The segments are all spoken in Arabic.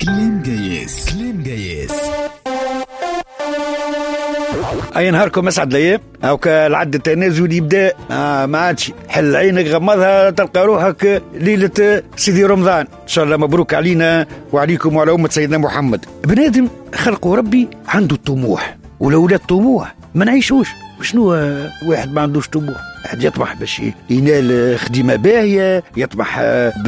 كلام جايز. كلام جايز. اي نهاركم اسعد الايام. او كالعد التنازل يبدا ما عادش حل عينك غمضها تلقى روحك ليله سيدي رمضان. ان شاء الله مبروك علينا وعليكم وعلى امه سيدنا محمد. بنادم خلقه ربي عنده طموح، ولولا الطموح ما نعيشوش. شنو واحد ما عندوش طموح؟ واحد يطمح باش ينال خدمه باهيه، يطمح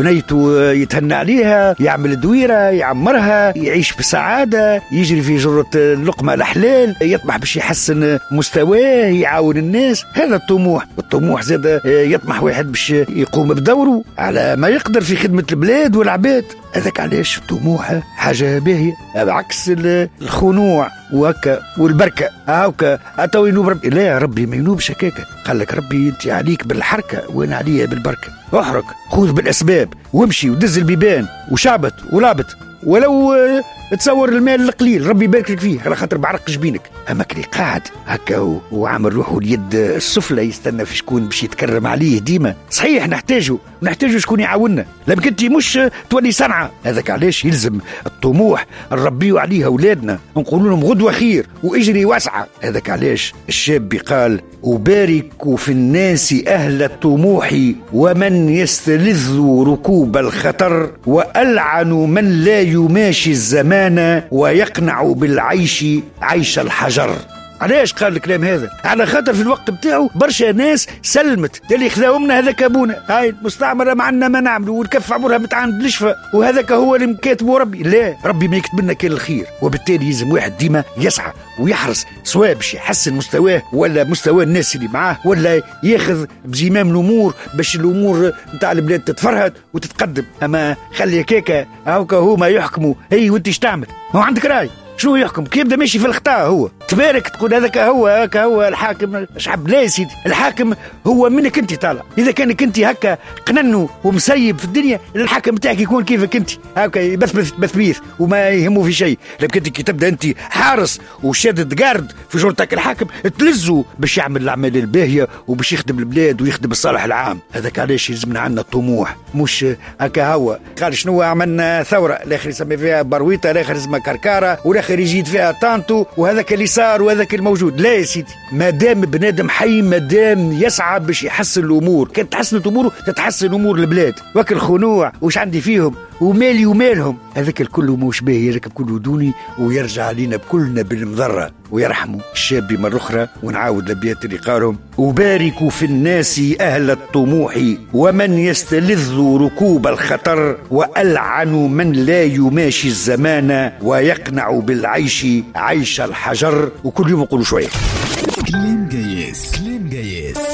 بنيته يتهنى عليها، يعمل دويره يعمرها، يعيش بسعاده، يجري في جرة اللقمه الحلال، يطمح باش يحسن مستواه، يعاون الناس. هذا الطموح. والطموح زاد يطمح واحد باش يقوم بدوره على ما يقدر في خدمه البلاد والعباد. هذاك علاش الطموح حاجه باهيه، عكس الخنوع وهكا والبركه. هاكا اتو ينوب ربي. لا، ربي ما ينوبش هكاك. قال لك ربي انت عليك بالحركه وانا عليا بالبركه. احرك، خذ بالاسباب وامشي ودز البيبان وشعبت ولابت، ولو تصور المال القليل ربي يبارك لك فيه على خاطر بعرق جبينك. اما كلي قاعد هكا وعامل روحه اليد السفلى يستنى في شكون باش يتكرم عليه ديما. صحيح نحتاجه شكون يعاوننا، لكن انت مش تولي صنعه. هذاك علاش يلزم الطموح نربيو عليها اولادنا، نقول لهم غدوه خير واجري واسعه. هذاك علاش الشاب قال: أبارك في الناس أهل الطموح ومن يستلذ ركوب الخطر، وألعن من لا يماشي الزمان ويقنع بالعيش عيش الحجر. علاش قال الكلام هذا؟ على خاطر في الوقت بتاعه برشا ناس سلمت اللي خذاهمنا هذاك ابونا، هاي المستعمره ما عندنا ما نعملوا، والكف عمرها متعاند الشفا، وهذاك هو اللي مكاتبه ربي. لا، ربي ما يكتب لنا كان الخير. وبالتالي يلزم واحد ديما يسعى ويحرص، سواء باش يحسن مستواه ولا مستوى الناس اللي معاه، ولا ياخذ بزمام الامور باش الامور نتاع البلاد تتفرهد وتتقدم. اما خلي هكاك هاكا هما يحكموا، هي وانت ايش تعمل؟ ما عندك راي. شو يحكم؟ كيف بدا ماشي في الخطا هو تبارك تقول هذاك هو الحاكم؟ شعب لا يا سيدي، الحاكم هو منك انت طالع. اذا كانك انت هكا قننو ومسيب في الدنيا، الحاكم بتاعك يكون كيفك انت هكا بثبيث وما يهمه في شيء. لكن انت كي تبدا انت حارس وشادد قارد في جرتك الحاكم تلزو باش يعمل الاعمال الباهيه وباش يخدم البلاد ويخدم الصالح العام. هذاك علاش يلزمنا عندنا الطموح، مش هكا هو قال شنو عملنا ثوره، الاخر يسمي فيها برويطه، الاخر اسمها كركاره، والاخر يجيد فيها طانتو، وهذاك اللي صار وهذاك الموجود. لا يا سيدي، ما دام بنادم حي، ما دام يسعى باش يحسن الامور، كانت تحسن اموره تتحسن امور البلاد. وكل خنوع وش عندي فيهم ومالي ومالهم، هذاك الكل موش باهي، يركب كله دوني ويرجع علينا بكلنا بالمضره ويرحموا الشاب مرة أخرى. ونعاود الأبيات اللي قالهم: أبارك في الناس أهل الطموح ومن يستلذ ركوب الخطر، وألعن من لا يماشي الزمان ويقنع بالعيش عيش الحجر. وكل يوم نقولوا شوية. كلام جايز. كلام جايز.